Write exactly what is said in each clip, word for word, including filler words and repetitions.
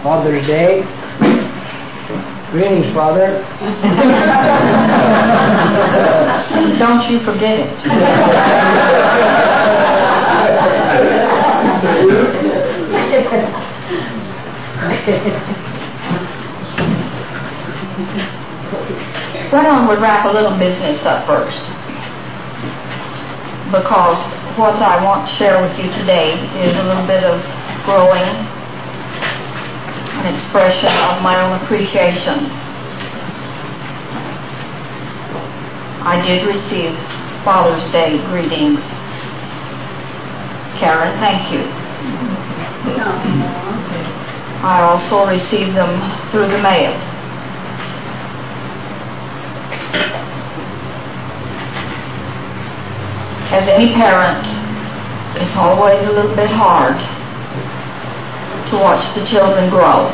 Father's Day. Greetings, Father. Don't you forget it. Well, we'll wrap a little business up first, because what I want to share with you today is a little bit of growing, an expression of my own appreciation. I did receive Father's Day greetings. Karen, thank you. I also received them through the mail. As any parent, it's always a little bit hard to watch the children grow.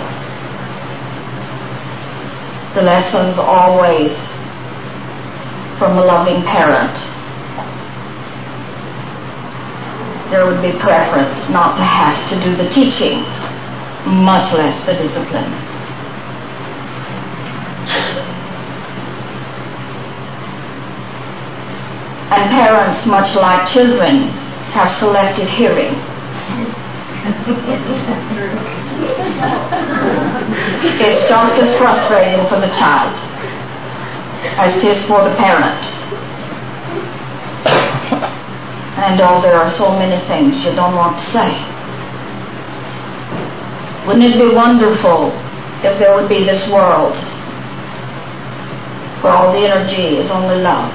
The lessons always from a loving parent. There would be preference not to have to do the teaching, much less the discipline. And parents, much like children, have selective hearing. It's just as frustrating for the child as it is for the parent. And oh, there are so many things you don't want to say. Wouldn't it be wonderful if there would be this world where all the energy is only love?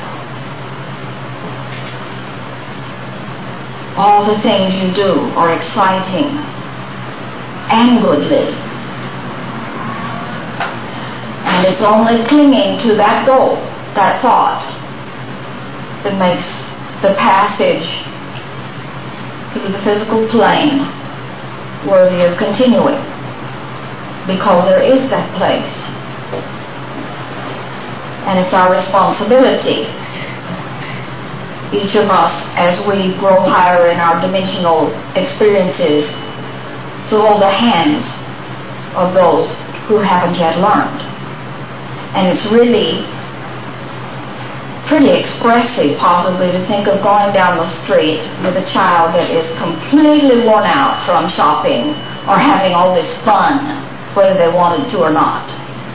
All the things you do are exciting and goodly. And it's only clinging to that goal, that thought, that makes the passage through the physical plane worthy of continuing. Because there is that place. And it's our responsibility, each of us, as we grow higher in our dimensional experiences, to hold the hands of those who haven't yet learned. And it's really pretty expressive, possibly, to think of going down the street with a child that is completely worn out from shopping or having all this fun, whether they wanted to or not.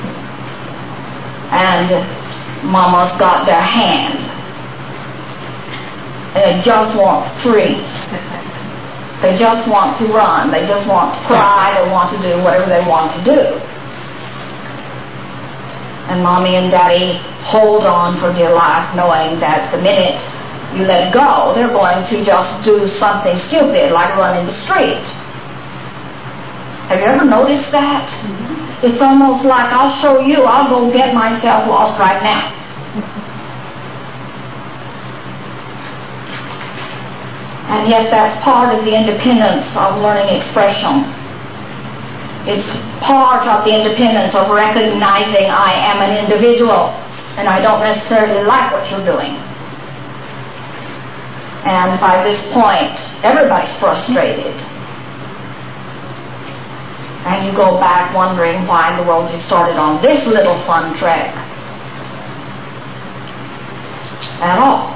And mama's got their hand. And they just want free. They just want to run. They just want to cry. They want to do whatever they want to do. And mommy and daddy hold on for dear life, knowing that the minute you let go, they're going to just do something stupid, like run in the street. Have you ever noticed that? Mm-hmm. It's almost like, I'll show you, I'll go get myself lost right now. And yet that's part of the independence of learning expression. It's part of the independence of recognizing I am an individual and I don't necessarily like what you're doing. And by this point, everybody's frustrated. And you go back wondering why in the world you started on this little fun trek at all.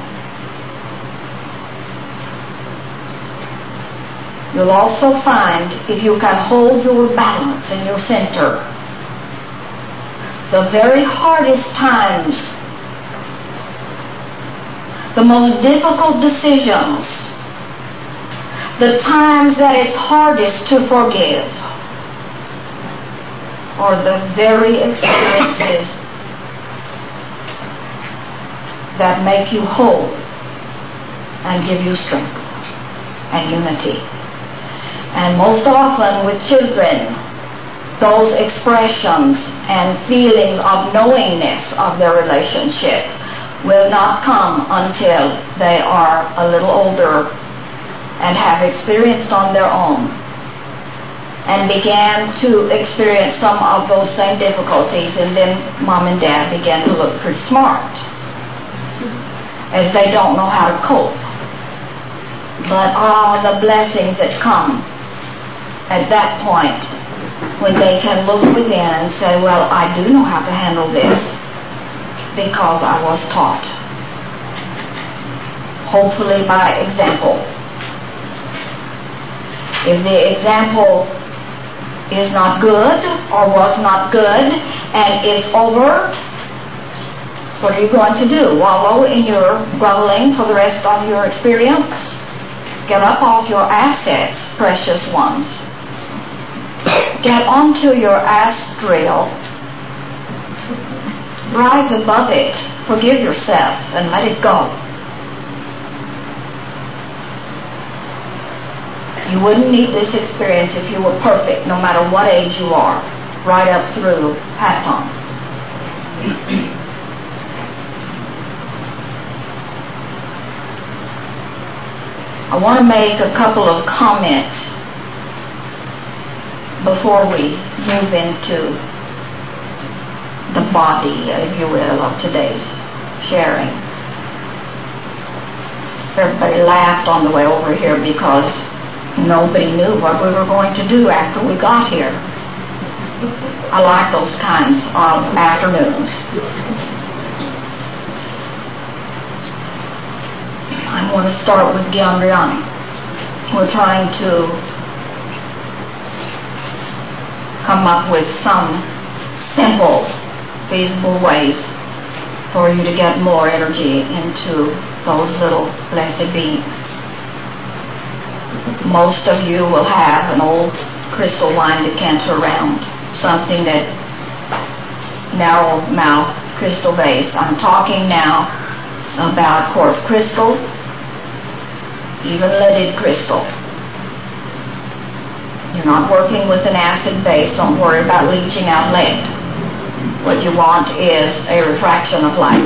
You'll also find, if you can hold your balance in your center, the very hardest times, the most difficult decisions, the times that it's hardest to forgive, are the very experiences that make you whole and give you strength and unity. And most often with children, those expressions and feelings of knowingness of their relationship will not come until they are a little older and have experienced on their own and began to experience some of those same difficulties, and then mom and dad began to look pretty smart as they don't know how to cope. But all the blessings that come at that point when they can look within and say, well, I do know how to handle this because I was taught. Hopefully by example. If the example is not good or was not good and it's over, what are you going to do? Wallow in your groveling for the rest of your experience? Get up off your assets, precious ones. Get onto your astral. Rise above it. Forgive yourself and let it go. You wouldn't need this experience if you were perfect, no matter what age you are, right up through Patton. I want to make a couple of comments before we move into the body, if you will, of today's sharing. Everybody laughed on the way over here because nobody knew what we were going to do after we got here. I like those kinds of afternoons. I want to start with Gyandrayani. We're trying to come up with some simple, feasible ways for you to get more energy into those little blessed beings. Most of you will have an old crystal wine decanter around, something that narrow mouth crystal base. I'm talking now about quartz crystal, even leaded crystal. You're not working with an acid base. Don't worry about leaching out lead. What you want is a refraction of light.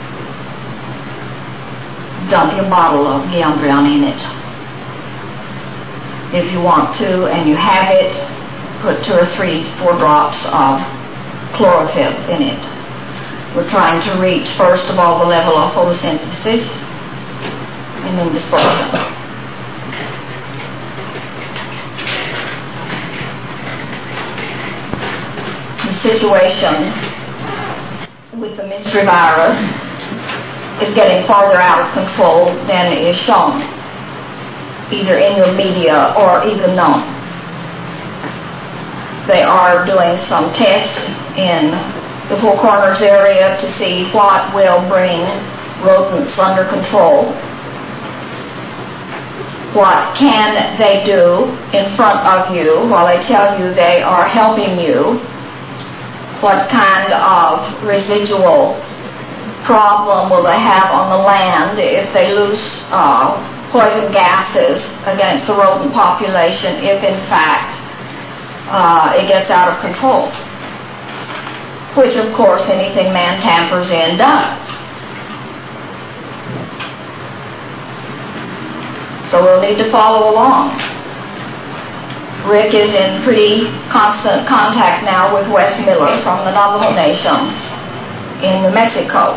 Dump your bottle of Gyandrayani in it. If you want to, and you have it, put two or three, four drops of chlorophyll in it. We're trying to reach, first of all, the level of photosynthesis, and then dispersion. The situation with the mystery virus is getting farther out of control than is shown, either in your media or even known. They are doing some tests in the Four Corners area to see what will bring rodents under control. What can they do in front of you while they tell you they are helping you? What kind of residual problem will they have on the land if they lose uh, poison gases against the rodent population if in fact uh, it gets out of control? Which of course anything man tampers in does. So we'll need to follow along. Rick is in pretty constant contact now with Wes Miller from the Navajo Nation in New Mexico.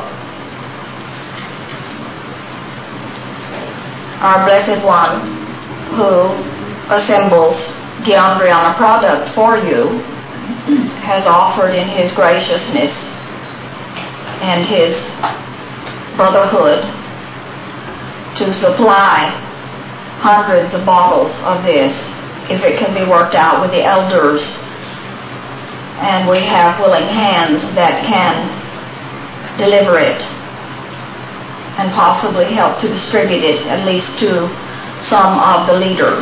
Our Blessed One, who assembles Gyandrayana product for you, has offered in his graciousness and his brotherhood to supply hundreds of bottles of this if it can be worked out with the elders, and we have willing hands that can deliver it and possibly help to distribute it at least to some of the leaders.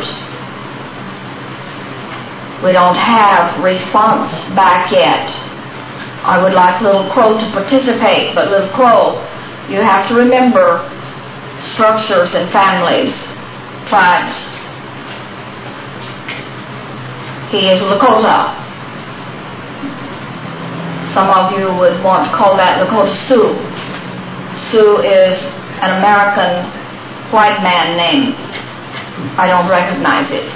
We don't have response back yet. I would like Little Crow to participate, but Little Crow, you have to remember structures and families, tribes. He is Lakota. Some of you would want to call that Lakota Sioux. Sioux is an American white man name. I don't recognize it.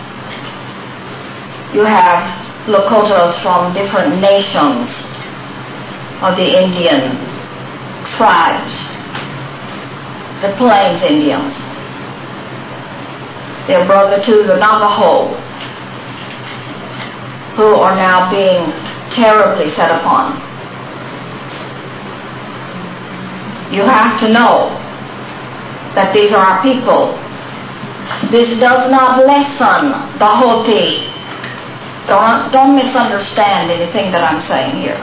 You have Lakotas from different nations of the Indian tribes, the Plains Indians. They're brother to the Navajo. who are now being terribly set upon. You have to know that these are our people. This does not lessen the Hopi. Don't, don't misunderstand anything that I'm saying here.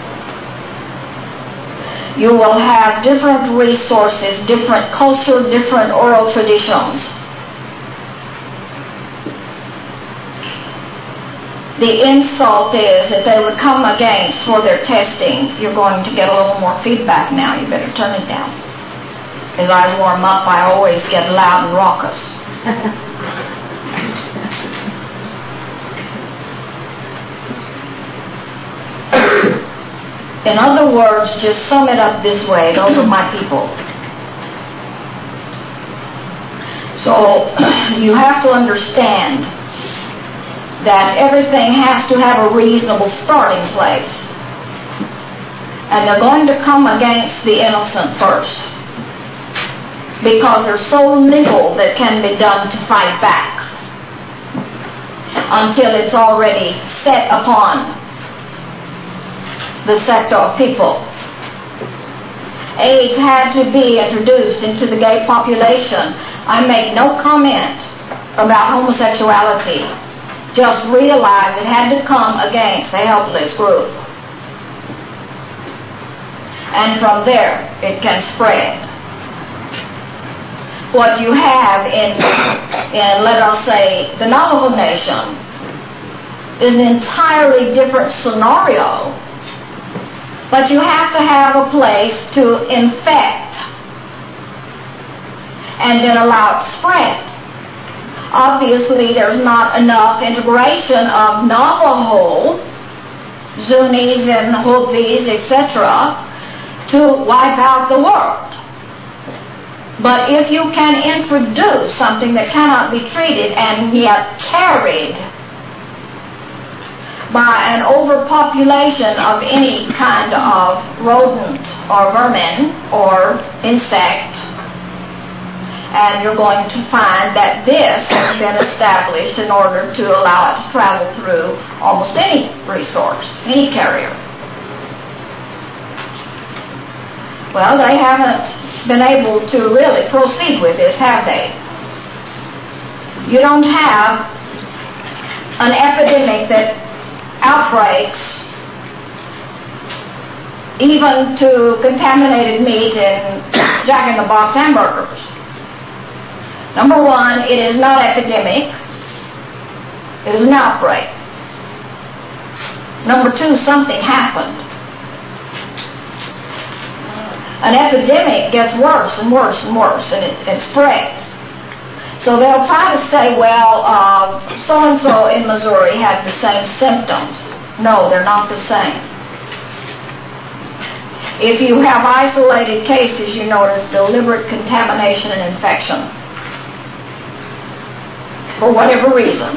You will have different resources, different culture, different oral traditions. The insult is that they would come against for their testing. You're going to get a little more feedback now. You better turn it down. As I warm up, I always get loud and raucous. In other words, just sum it up this way. Those are my people. So you have to understand that everything has to have a reasonable starting place. And they're going to come against the innocent first, because there's so little that can be done to fight back until it's already set upon the sector of people. AIDS had to be introduced into the gay population. I make no comment about homosexuality. Just realize it had to come against a helpless group. And from there, it can spread. What you have in, in, let us say, the Navajo Nation is an entirely different scenario. But you have to have a place to infect and then allow it to spread. Obviously, there's not enough integration of Navajo, Zunis and Hopis, et cetera, to wipe out the world. But if you can introduce something that cannot be treated and yet carried by an overpopulation of any kind of rodent or vermin or insect, and you're going to find that this has been established in order to allow it to travel through almost any resource, any carrier. Well, they haven't been able to really proceed with this, have they? You don't have an epidemic that outbreaks even to contaminated meat and Jack-in-the-Box hamburgers. Number one, it is not epidemic. It is an outbreak. Number two, something happened. An epidemic gets worse and worse and worse, and it, it spreads. So they'll try to say, well, uh, so-and-so in Missouri had the same symptoms. No, they're not the same. If you have isolated cases, you notice deliberate contamination and infection, for whatever reason.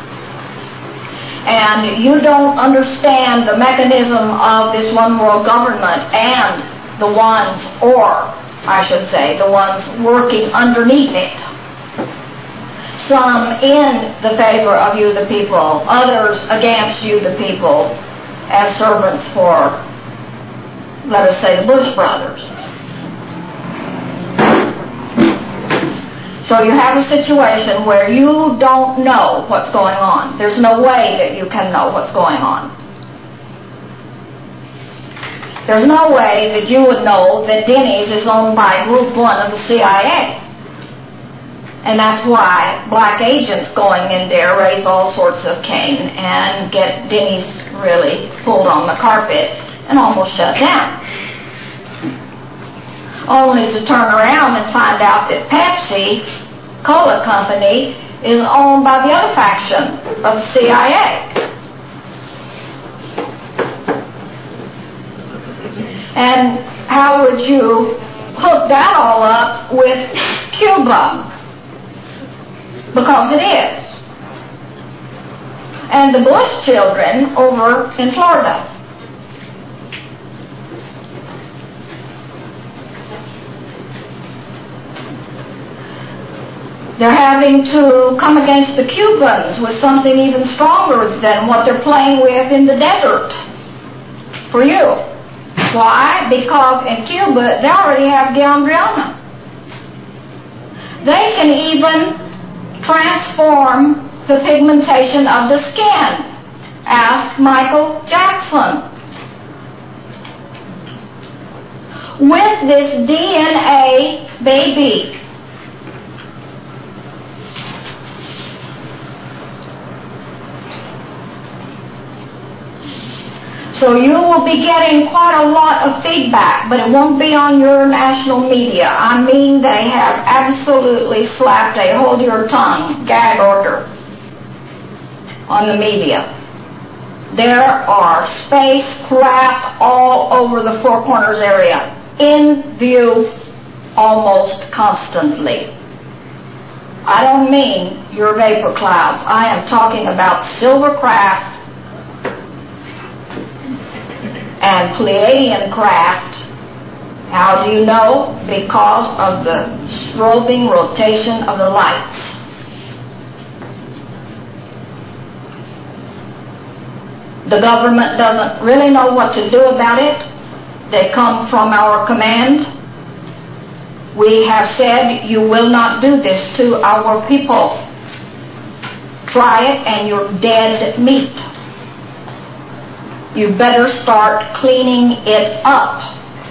And you don't understand the mechanism of this one world government and the ones, or I should say, the ones working underneath it. Some in the favor of you the people, others against you the people, as servants for, let us say, the Bush brothers. So you have a situation where you don't know what's going on. There's no way that you can know what's going on. There's no way that you would know that Denny's is owned by Group One of the C I A. And that's why black agents going in there raise all sorts of cane and get Denny's really pulled on the carpet and almost shut down. Only to turn around and find out that Pepsi Cola Company is owned by the other faction of the C I A. And how would you hook that all up with Cuba? Because it is. And the Bush children over in Florida. They're having to come against the Cubans with something even stronger than what they're playing with in the desert for you. Why? Because in Cuba, they already have Guiandriana. They can even transform the pigmentation of the skin. Ask Michael Jackson. With this D N A baby. So you will be getting quite a lot of feedback, but it won't be on your national media. I mean, they have absolutely slapped a hold your tongue gag order on the media. There are spacecraft all over the Four Corners area, in view almost constantly. I don't mean your vapor clouds. I am talking about silver craft and Pleiadian craft. How do you know? Because of the strobing rotation of the lights. The government doesn't really know what to do about it. They come from our command. We have said, you will not do this to our people. Try it and you're dead meat. You better start cleaning it up.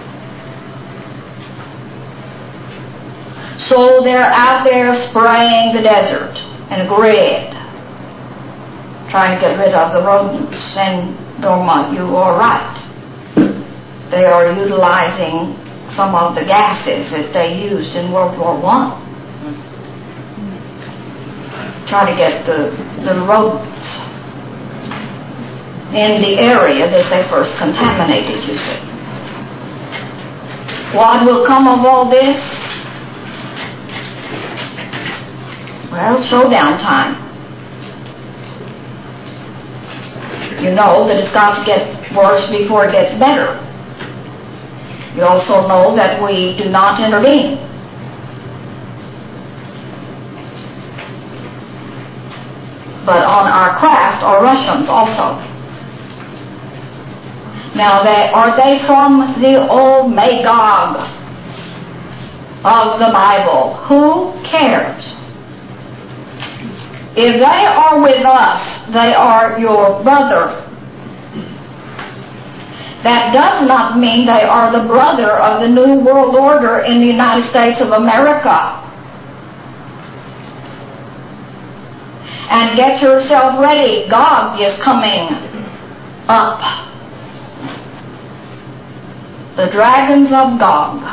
So they're out there spraying the desert in grid, trying to get rid of the rodents. And Norma, you are right. They are utilizing some of the gases that they used in World War One. Try to get the, the rodents in the area that they first contaminated, you see. What will come of all this? Well, showdown time. You know that it's got to get worse before it gets better. You also know that we do not intervene. But on our craft are Russians also. Now, they, are they from the old Magog of the Bible? Who cares? If they are with us, they are your brother. That does not mean they are the brother of the New World Order in the United States of America. And get yourself ready. Gog is coming up. The dragons of Gog.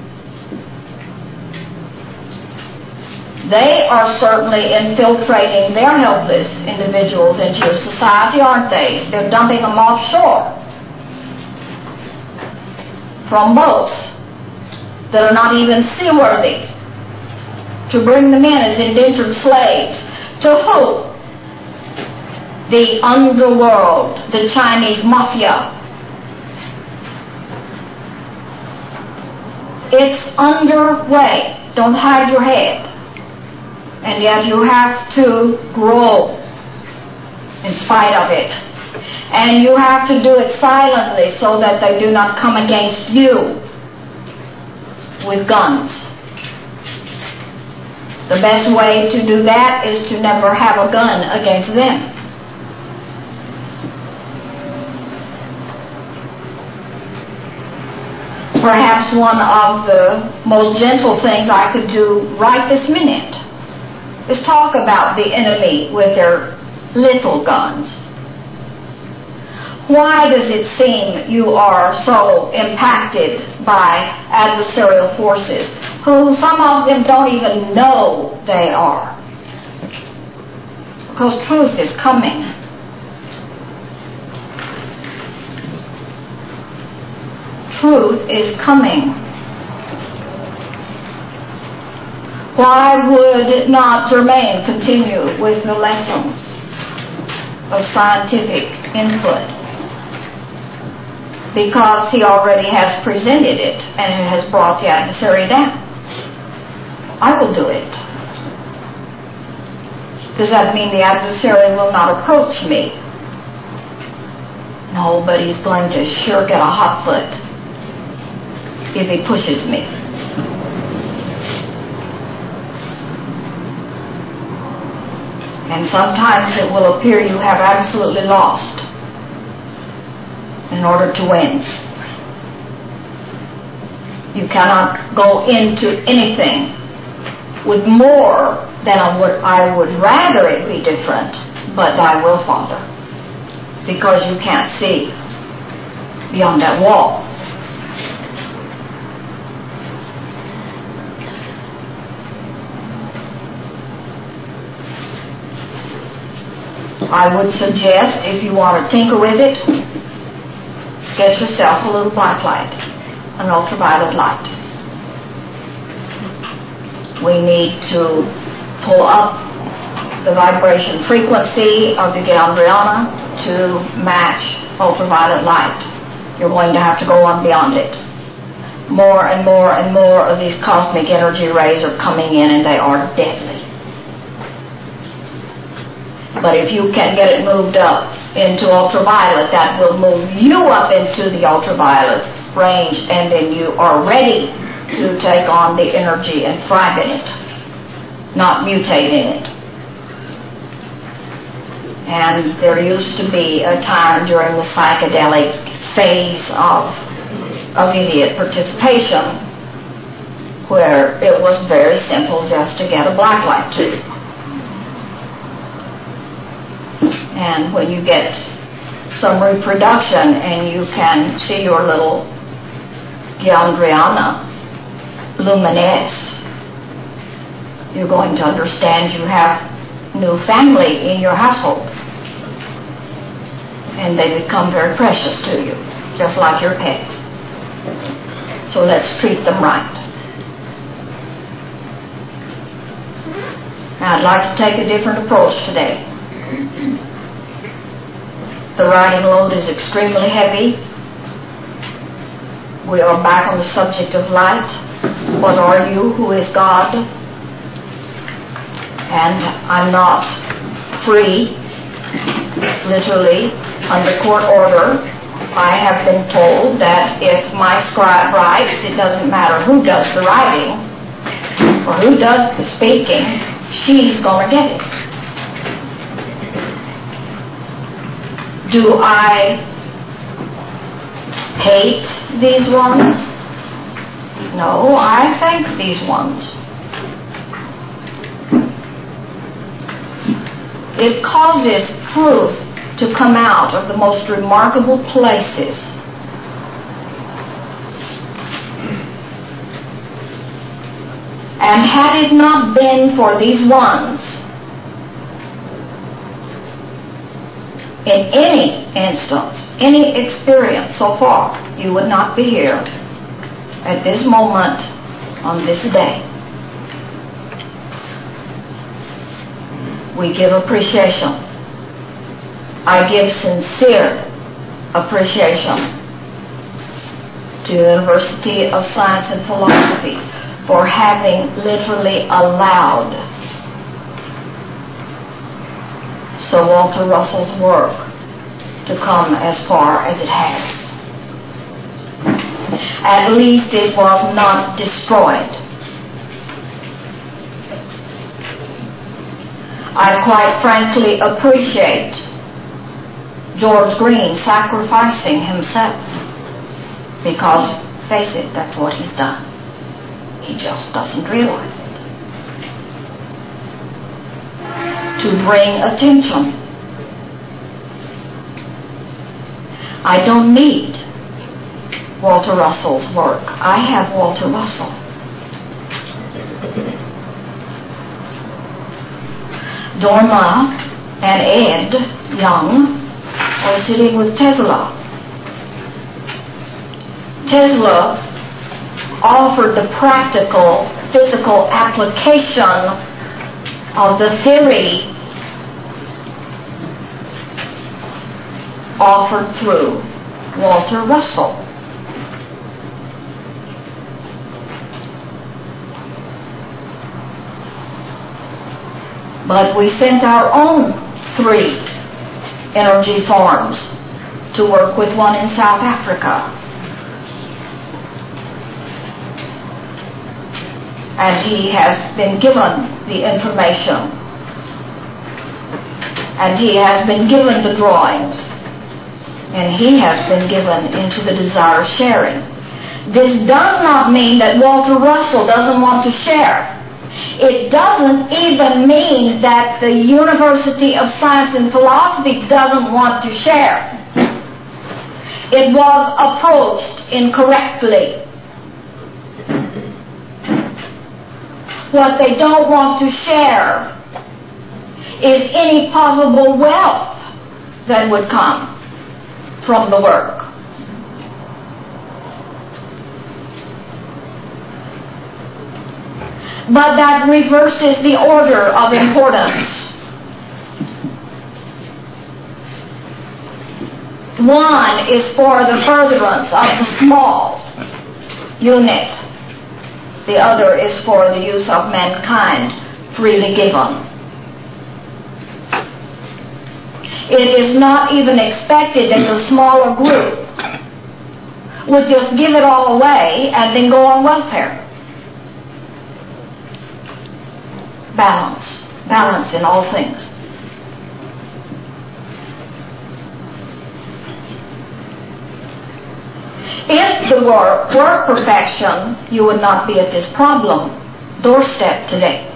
They are certainly infiltrating their helpless individuals into your society, aren't they? They're dumping them offshore from boats that are not even seaworthy to bring them in as indentured slaves. To who? The underworld, the Chinese mafia. It's underway. Don't hide your head. And yet you have to grow in spite of it. And you have to do it silently so that they do not come against you with guns. The best way to do that is to never have a gun against them. Perhaps one of the most gentle things I could do right this minute is talk about the enemy with their little guns. Why does it seem you are so impacted by adversarial forces, who some of them don't even know they are? Because truth is coming. Truth is coming. Why would not Germain continue with the lessons of scientific input? Because he already has presented it and it has brought the adversary down. I will do it. Does that mean the adversary will not approach me? No, but he's going to sure get a hot foot if he pushes me. And sometimes it will appear you have absolutely lost in order to win. You cannot go into anything with more than I would, I would rather it be different, but thy will, Father, because you can't see beyond that wall. I would suggest, if you want to tinker with it, get yourself a little black light, an ultraviolet light. We need to pull up the vibration frequency of the Gandriana to match ultraviolet light. You're going to have to go on beyond it. More and more and more of these cosmic energy rays are coming in, and they are deadly. But if you can get it moved up into ultraviolet, that will move you up into the ultraviolet range, and then you are ready to take on the energy and thrive in it, not mutate in it. And there used to be a time during the psychedelic phase of immediate participation where it was very simple just to get a black light tube. And when you get some reproduction and you can see your little Gandriana luminesce, you're going to understand you have new family in your household. And they become very precious to you, just like your pets. So let's treat them right. Now, I'd like to take a different approach today. The writing load is extremely heavy. We are back on the subject of light. What are you? Who is God? And I'm not free, literally, under court order. I have been told that if my scribe writes, it doesn't matter who does the writing or who does the speaking, she's going to get it. Do I hate these ones? No, I thank these ones. It causes truth to come out of the most remarkable places. And had it not been for these ones, in any instance, any experience so far, you would not be here at this moment on this day. We give appreciation. I give sincere appreciation to the University of Science and Philosophy for having literally allowed Sir Walter Russell's work to come as far as it has. At least it was not destroyed. I quite frankly appreciate George Green sacrificing himself, because, face it, that's what he's done. He just doesn't realize it. To bring attention. I don't need Walter Russell's work. I have Walter Russell. Dorma and Ed Young are sitting with Tesla. Tesla offered the practical, physical application of the theory offered through Walter Russell. But we sent our own three energy forms to work with one in South Africa. And he has been given the information. And he has been given the drawings. And he has been given into the desire of sharing. This does not mean that Walter Russell doesn't want to share. It doesn't even mean that the University of Science and Philosophy doesn't want to share. It was approached incorrectly. What they don't want to share is any possible wealth that would come from the work. But that reverses the order of importance. One is for the furtherance of the small unit. The other is for the use of mankind, freely given. It is not even expected that the smaller group would just give it all away and then go on welfare. Balance. Balance in all things. If the work were perfection, you would not be at this problem doorstep today.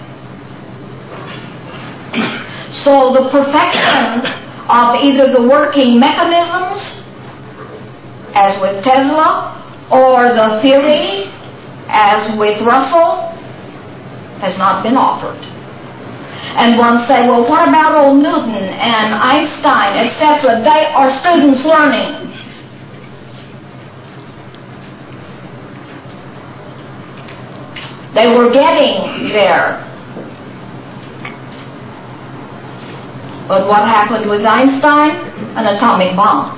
So the perfection of either the working mechanisms, as with Tesla, or the theory, as with Russell, has not been offered. And one say, well, what about old Newton and Einstein, et cetera? They are students learning. They were getting there. But what happened with Einstein? An atomic bomb.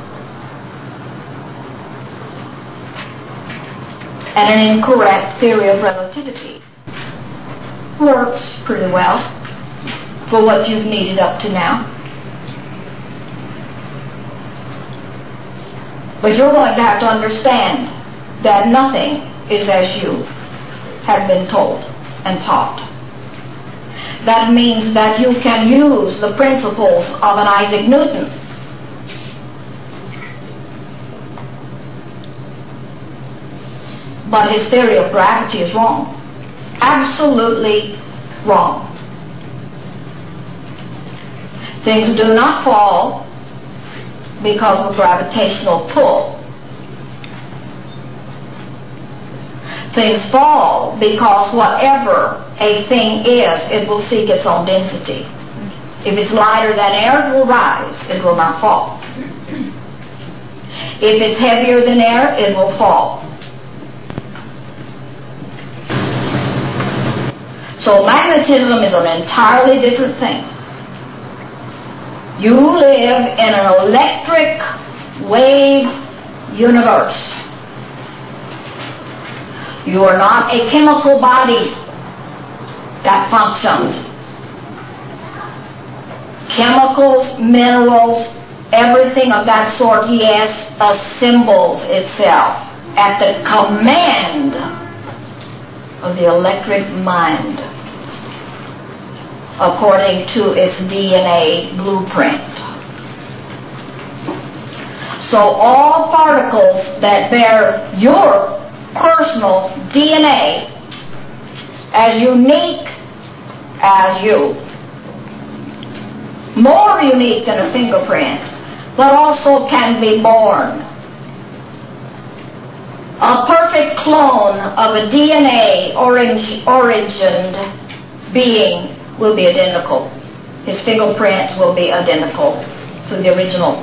And an incorrect theory of relativity. Works pretty well for what you've needed up to now. But you're going to have to understand that nothing is as you have been told and taught. That means that you can use the principles of an Isaac Newton. But his theory of gravity is wrong. Absolutely wrong. Things do not fall because of gravitational pull. Things fall because whatever a thing is, it will seek its own density. If it's lighter than air, it will rise. It will not fall. If it's heavier than air, it will fall. So magnetism is an entirely different thing. You live in an electric wave universe. You are not a chemical body that functions. Chemicals, minerals, everything of that sort, yes, assembles itself at the command of the electric mind, according to its D N A blueprint. So all particles that bear your personal D N A as unique as you, more unique than a fingerprint, but also can be born. A perfect clone of a D N A orig- origined being will be identical. His fingerprints will be identical to the original.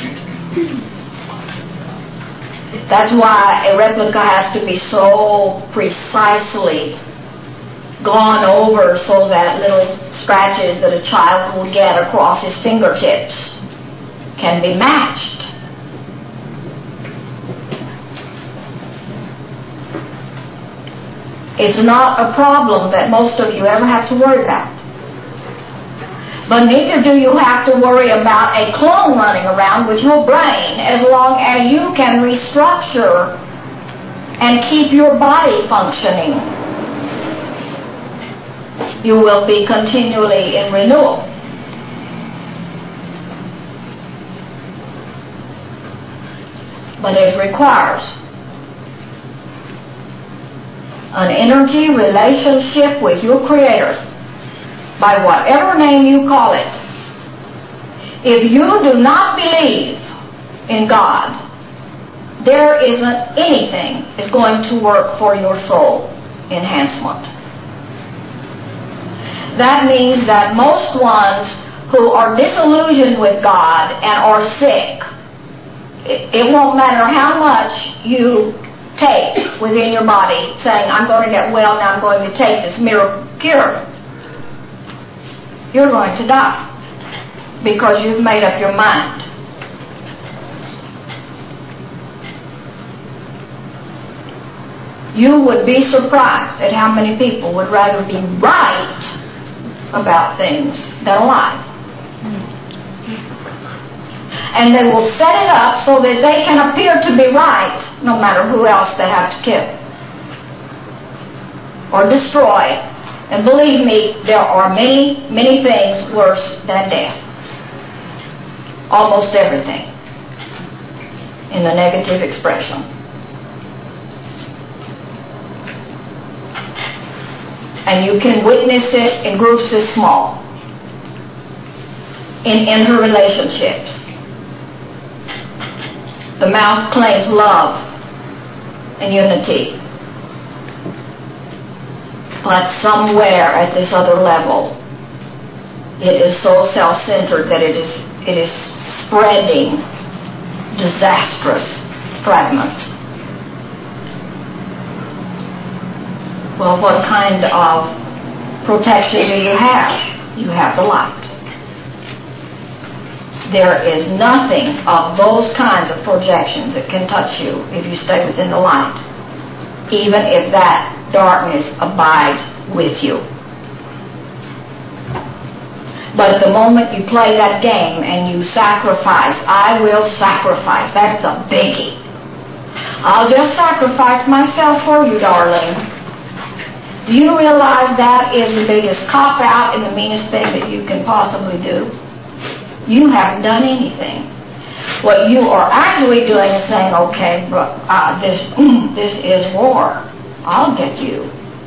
That's why a replica has to be so precisely gone over so that little scratches that a child will get across his fingertips can be matched. It's not a problem that most of you ever have to worry about. But neither do you have to worry about a clone running around with your brain as long as you can restructure and keep your body functioning. You will be continually in renewal. But it requires an energy relationship with your Creator, by whatever name you call it. If you do not believe in God, there isn't anything that's going to work for your soul enhancement. That means that most ones who are disillusioned with God and are sick, it, it won't matter how much you take within your body, saying, I'm going to get well, now I'm going to take this miracle cure. You're going to die because you've made up your mind. You would be surprised at how many people would rather be right about things than lie. And they will set it up so that they can appear to be right no matter who else they have to kill or destroy. And believe me, there are many, many things worse than death. Almost everything in the negative expression. And you can witness it in groups this small, in interrelationships. The mouth claims love and unity. But somewhere at this other level, it is so self-centered that it is it is spreading disastrous fragments. Well, what kind of protection do you have? You have the light. There is nothing of those kinds of projections that can touch you if you stay within the light, even if that darkness abides with you. But the moment you play that game and you sacrifice, I will sacrifice, that's a biggie. I'll just sacrifice myself for you, darling. Do you realize that is the biggest cop-out and the meanest thing that you can possibly do? You haven't done anything. What you are actually doing is saying, okay, uh, this, this is war. I'll get you.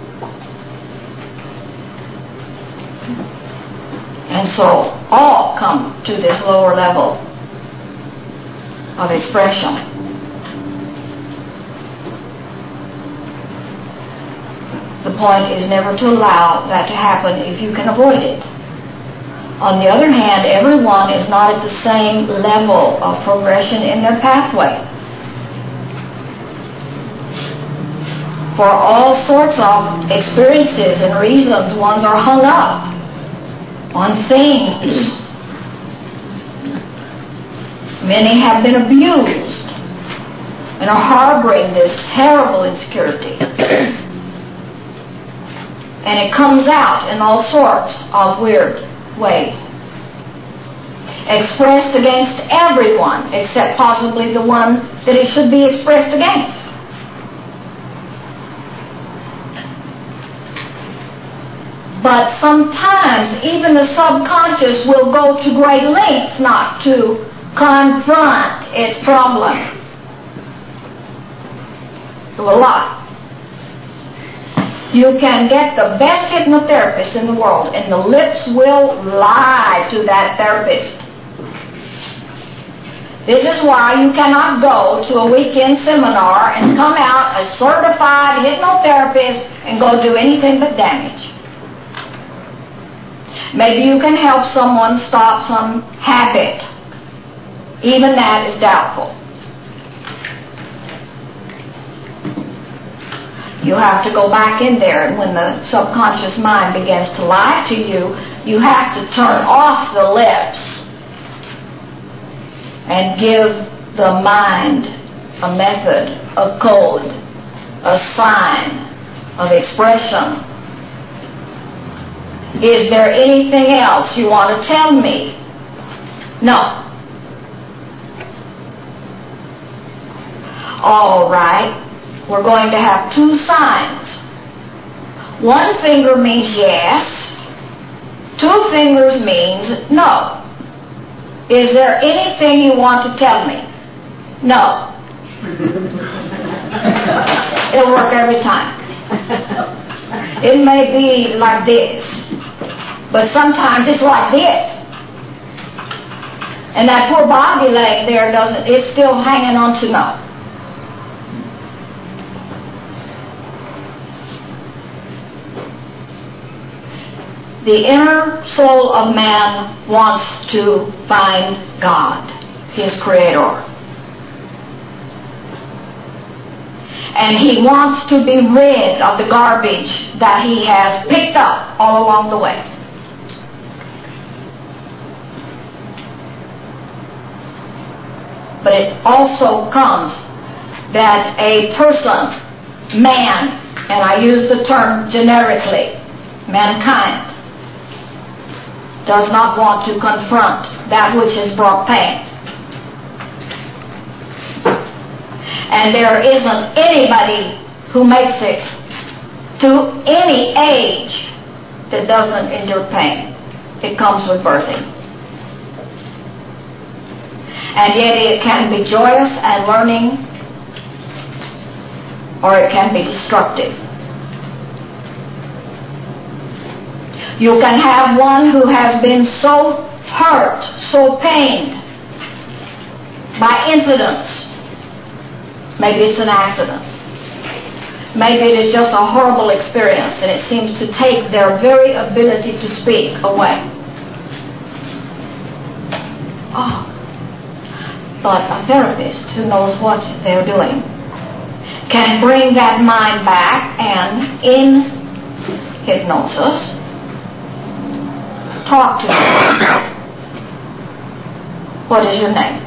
And so all come to this lower level of expression. The point is never to allow that to happen if you can avoid it. On the other hand, everyone is not at the same level of progression in their pathway. For all sorts of experiences and reasons, ones are hung up on things. Many have been abused and are harboring this terrible insecurity. And it comes out in all sorts of weird ways. Expressed against everyone except possibly the one that it should be expressed against. But sometimes even the subconscious will go to great lengths not to confront its problem. It will lie. You can get the best hypnotherapist in the world, and the lips will lie to that therapist. This is why you cannot go to a weekend seminar and come out a certified hypnotherapist and go do anything but damage. Maybe you can help someone stop some habit. Even that is doubtful. You have to go back in there, and when the subconscious mind begins to lie to you, you have to turn off the lips and give the mind a method, a code, a sign of expression. Is there anything else you want to tell me? No. All right. We're going to have two signs. One finger means yes. Two fingers means no. Is there anything you want to tell me? No. It'll work every time. It may be like this, but sometimes it's like this. And that poor body laying there doesn't, it's still hanging on to no. The inner soul of man wants to find God, his Creator. And he wants to be rid of the garbage that he has picked up all along the way. But it also comes that a person, man, and I use the term generically, mankind, does not want to confront that which has brought pain. And there isn't anybody who makes it to any age that doesn't endure pain. It comes with birthing. And yet it can be joyous and learning, or it can be destructive. You can have one who has been so hurt, so pained by incidents. Maybe it's an accident. Maybe it is just a horrible experience, and it seems to take their very ability to speak away. Oh. But a therapist who knows what they're doing can bring that mind back and, in hypnosis, talk to you. What is your name?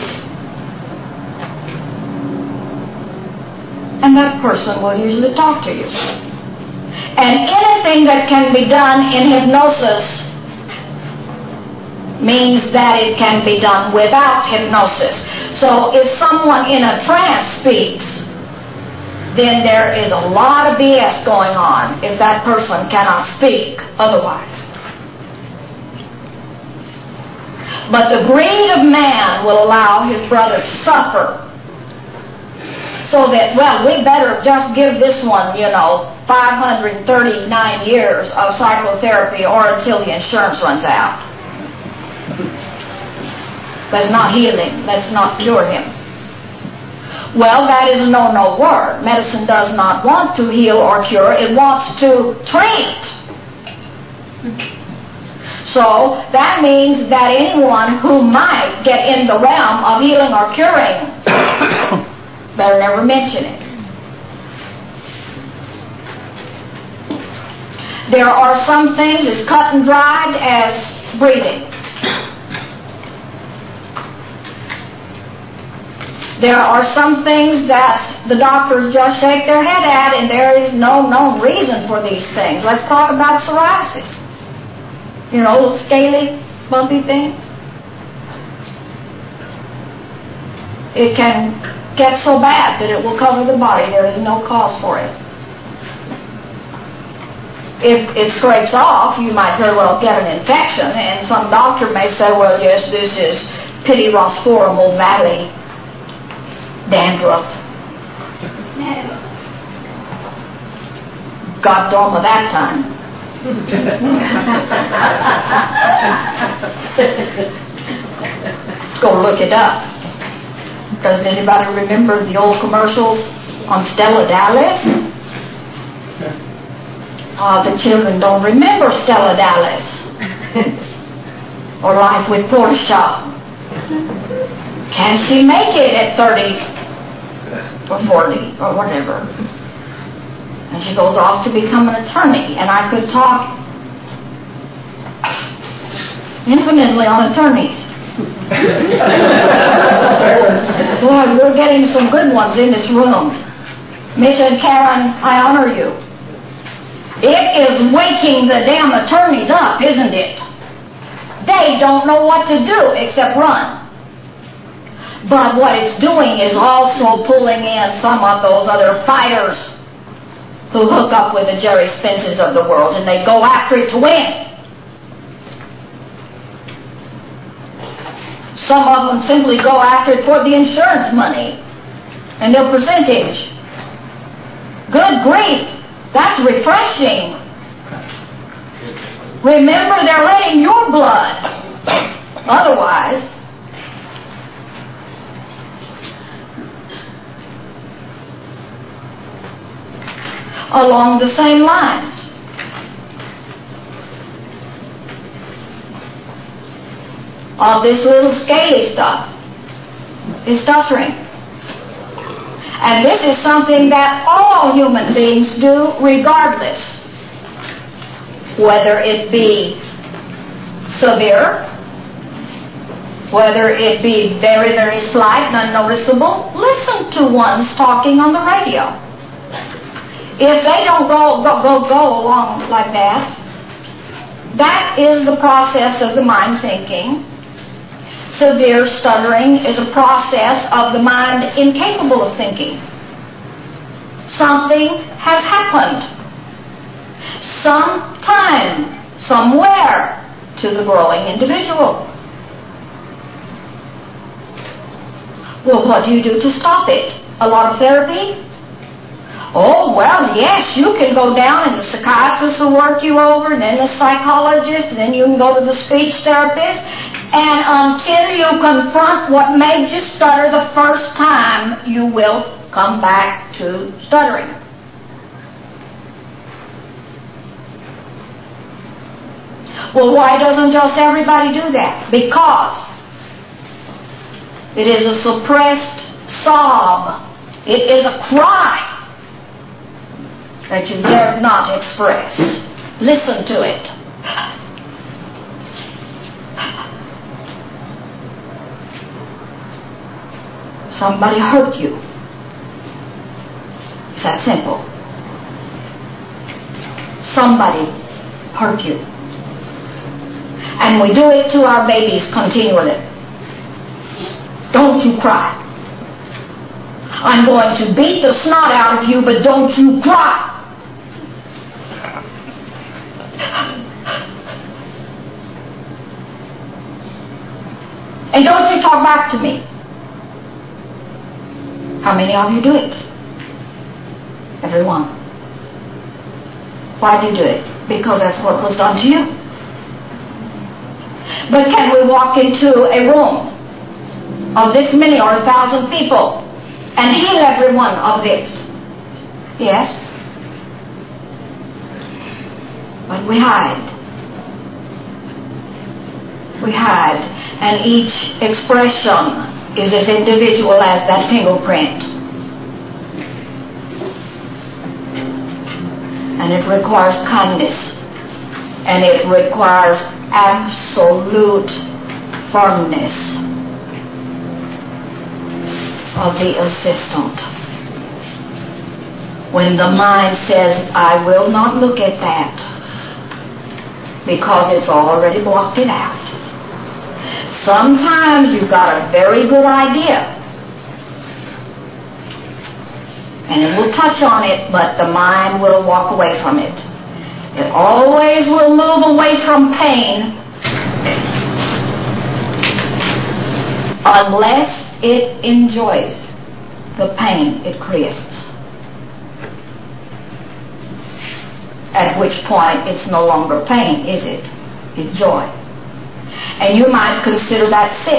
And that person will usually talk to you. And anything that can be done in hypnosis means that it can be done without hypnosis. So if someone in a trance speaks, then there is a lot of B S going on if that person cannot speak otherwise. But the greed of man will allow his brother to suffer, so that, well, we better just give this one, you know, five hundred thirty-nine years of psychotherapy or until the insurance runs out. That's not healing. Let's not cure him. Well, that is a no-no word. Medicine does not want to heal or cure. It wants to treat. So that means that anyone who might get in the realm of healing or curing better never mention it. There are some things as cut and dried as breathing. There are some things that the doctors just shake their head at, and there is no known reason for these things. Let's talk about psoriasis. You know, little scaly, bumpy things. It can get so bad that it will cover the body. There is no cause for it. If it scrapes off, you might very well get an infection, and some doctor may say, well, yes, this is pityrosporum ovale dandruff. Got done with that time. Go look it up. Does anybody remember the old commercials on Stella Dallas? Uh, the children don't remember Stella Dallas or Life with Portia. Can she make it at thirty or forty or whatever? And she goes off to become an attorney. And I could talk infinitely on attorneys. Boy, we're getting some good ones in this room. Mitch and Karen, I honor you. It is waking the damn attorneys up, isn't it? They don't know what to do except run. But what it's doing is also pulling in some of those other fighters who hook up with the Jerry Spences of the world, and they go after it to win. Some of them simply go after it for the insurance money and their percentage. Good grief, that's refreshing. Remember, they're letting your blood. Otherwise, along the same lines, of this little scaly stuff is stuttering. And this is something that all human beings do regardless, whether it be severe, whether it be very, very slight and unnoticeable. Listen to ones talking on the radio. If they don't go, go, go, go along like that, that is the process of the mind thinking. Severe stuttering is a process of the mind incapable of thinking. Something has happened. Sometime, somewhere, to the growing individual. Well, what do you do to stop it? A lot of therapy? Oh, well, yes, you can go down and the psychiatrist will work you over, and then the psychologist, and then you can go to the speech therapist. And until you confront what made you stutter the first time, you will come back to stuttering. Well, why doesn't just everybody do that? Because it is a suppressed sob. It is a cry that you dare not express. Listen to it. Somebody hurt you. It's that simple. Somebody hurt you. And we do it to our babies continually. Don't you cry. I'm going to beat the snot out of you, but don't you cry. And don't you talk back to me. How many of you do it? Everyone. Why do you do it? Because that's what was done to you. But can we walk into a room of this many or a thousand people and heal every one of this? Yes. But we hide. We hide. And each expression is as individual as that fingerprint. And it requires kindness. And it requires absolute firmness of the assistant. When the mind says, I will not look at that, because it's already blocked it out. Sometimes you've got a very good idea, and it will touch on it, but the mind will walk away from it. It always will move away from pain unless it enjoys the pain it creates. At which point it's no longer pain, is it? It's joy. And you might consider that sick.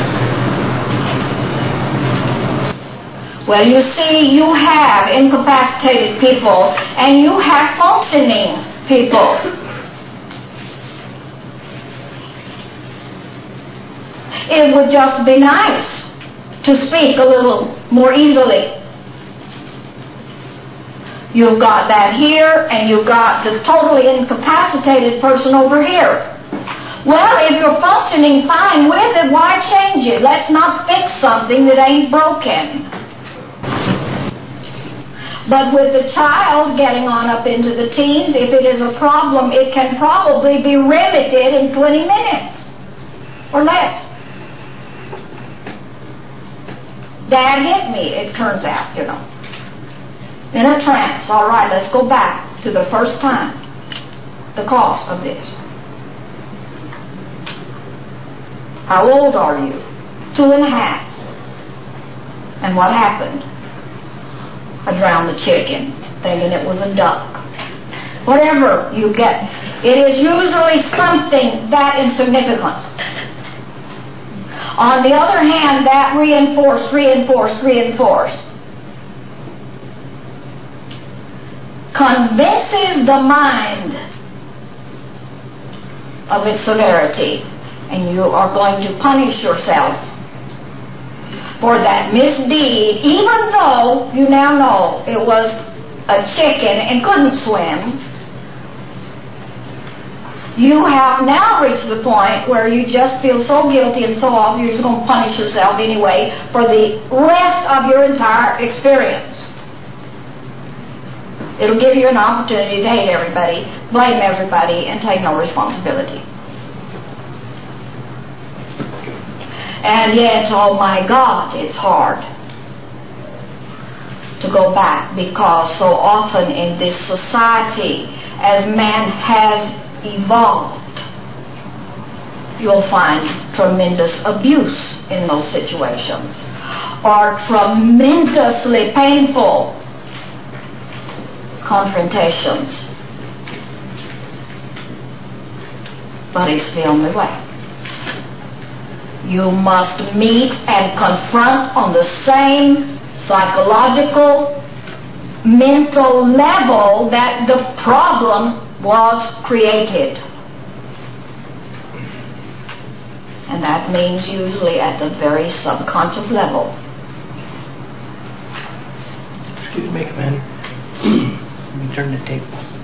Well, you see, you have incapacitated people and you have functioning people. It would just be nice to speak a little more easily. You've got that here, and you've got the totally incapacitated person over here. Well, if you're functioning fine with it, why change it? Let's not fix something that ain't broken. But with the child getting on up into the teens, if it is a problem, it can probably be remedied in twenty minutes or less. Dad hit me, it turns out, you know. In a trance. All right, let's go back to the first time. The cause of this. How old are you? Two and a half. And what happened? I drowned the chicken, thinking it was a duck. Whatever you get, it is usually something that insignificant. On the other hand, that reinforced, reinforced, reinforced convinces the mind of its severity, and you are going to punish yourself for that misdeed, even though you now know it was a chicken and couldn't swim. You have now reached the point where you just feel so guilty and so awful you're just going to punish yourself anyway for the rest of your entire experience. It'll give you an opportunity to hate everybody, blame everybody, and take no responsibility. And yet, oh my God, it's hard to go back, because so often in this society, as man has evolved, you'll find tremendous abuse in those situations, or tremendously painful confrontations. But it's the only way. You must meet and confront on the same psychological, mental level that the problem was created. And that means usually at the very subconscious level. Excuse me, Commander. Let me turn the tape on.